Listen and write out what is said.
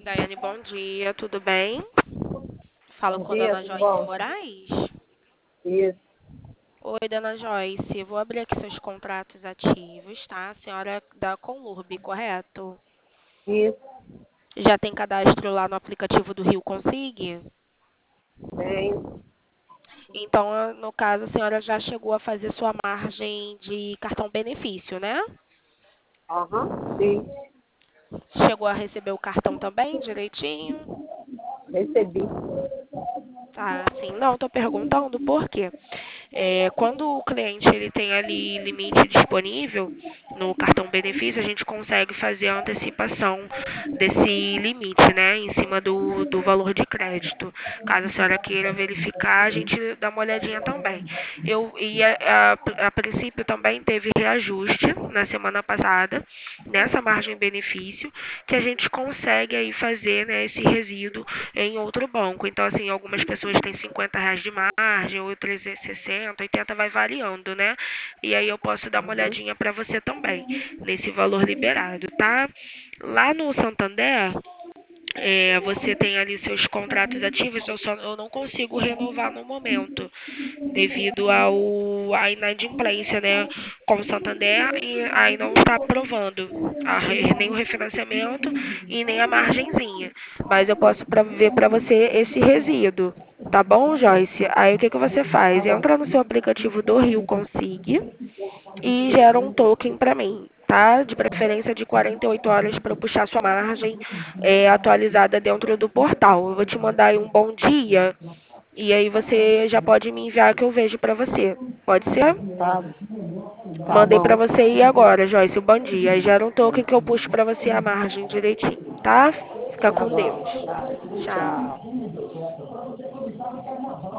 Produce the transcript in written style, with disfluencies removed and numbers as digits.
Daiane, bom dia, tudo bem? Falo Bom com a dia, dona tudo Joyce bom? Moraes. Isso, Oi, dona Joyce, vou abrir aqui seus contratos ativos, tá? A senhora é da Conlurb, correto? isso, Já tem cadastro lá no aplicativo do Rio Consig? tenho. Então, no caso, a senhora já chegou a fazer sua margem de cartão benefício, né? Aham, sim, Chegou a receber o cartão também, direitinho? recebi. Tá, sim. Não, estou perguntando por quê. Quando o cliente ele tem ali limite disponível no cartão benefício, a gente consegue fazer a antecipação desse limite, né, em cima do valor de crédito. Caso a senhora queira verificar, a gente dá uma olhadinha também. A princípio também teve reajuste na semana passada nessa margem benefício que a gente consegue aí fazer, né, esse resíduo em outro banco. Então, assim, algumas pessoas têm R$ 50 de margem, outras 60, 80, vai variando, né? E aí eu posso dar uma Uhum. olhadinha para você também, nesse valor liberado, tá? Lá no Santander, você tem ali seus contratos ativos, eu não consigo renovar no momento, devido à inadimplência, né, com o Santander, e aí não está aprovando nem o refinanciamento e nem a margenzinha. Mas eu posso ver para você esse resíduo. Tá bom, Joyce? Aí o que você faz? Tá Entra bom, no seu aplicativo do Rio Consig e gera um token para mim, tá? De preferência de 48 horas para eu puxar sua margem atualizada dentro do portal. Eu vou te mandar aí um bom dia e aí você já pode me enviar que eu vejo para você. Pode ser? tá, tá Mandei para bom. você aí agora, Joyce, o bom dia. Aí gera um token que eu puxo para você a margem direitinho, tá? Fica Tá com bom, Deus. tá. Tchau. Tchau.